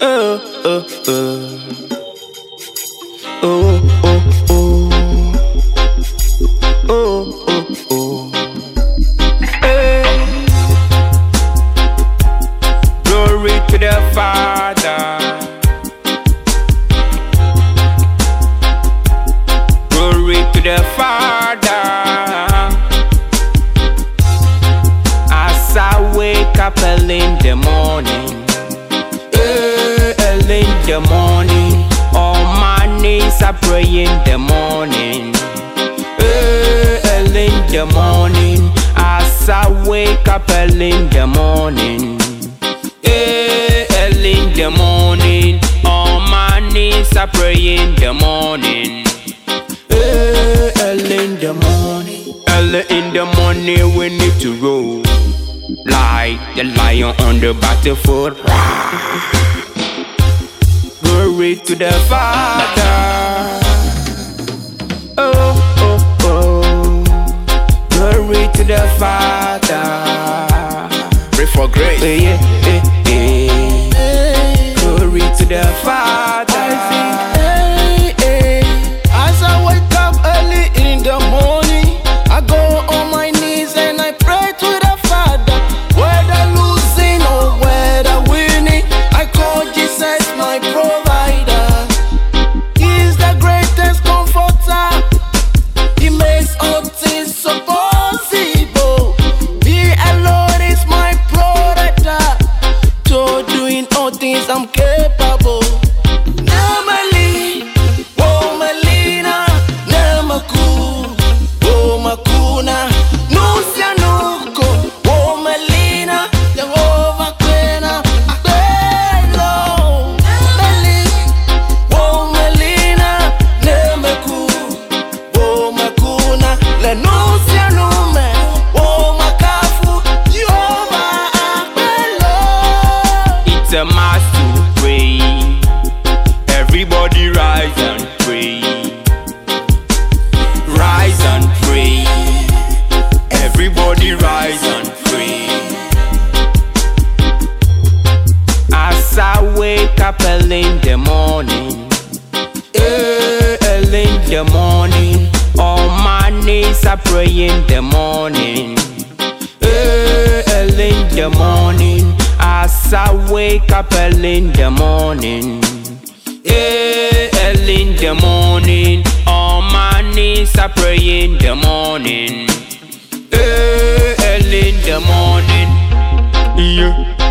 Oh, oh, oh. Oh, oh, oh. Oh, oh, oh. Hey. Glory to the Father. Glory to the Father. As I wake up early in the morning, early in the morning, all my knees are praying in the morning. Early in the morning, as I wake up early in the morning. Early in the morning, all my knees are praying in the morning. Early in the morning, early in the morning we need to roll like the lion on the battlefield. Glory to the Father. Oh, oh, oh. Glory to the Father. Pray for grace. Yeah, yeah, yeah. Glory to the Father. As I wake up early in the morning, I go on my knees and I pray to the Father. Whether losing or whether winning, I call Jesus my provider. He's the greatest comforter. He makes all things so possible. He alone is my protector. So doing all things I'm capable. Normally, oh Melina, Namaku, oh Makuna, Nusia Nuko, oh Melina, Jehovah Quena, Bello, Meli, oh Melina, Namaku, oh Makuna, Lenusia Nume, oh Makafu, Jehovah Bello. It's a must to pray. Everybody rise and pray. Rise and pray. Everybody rise and pray. As I wake up early in the morning, early in the morning, all my knees are praying in the morning. Early in the morning, as I wake up early in the morning. Early in the morning, all my knees are praying in the morning. Early in the morning, yeah.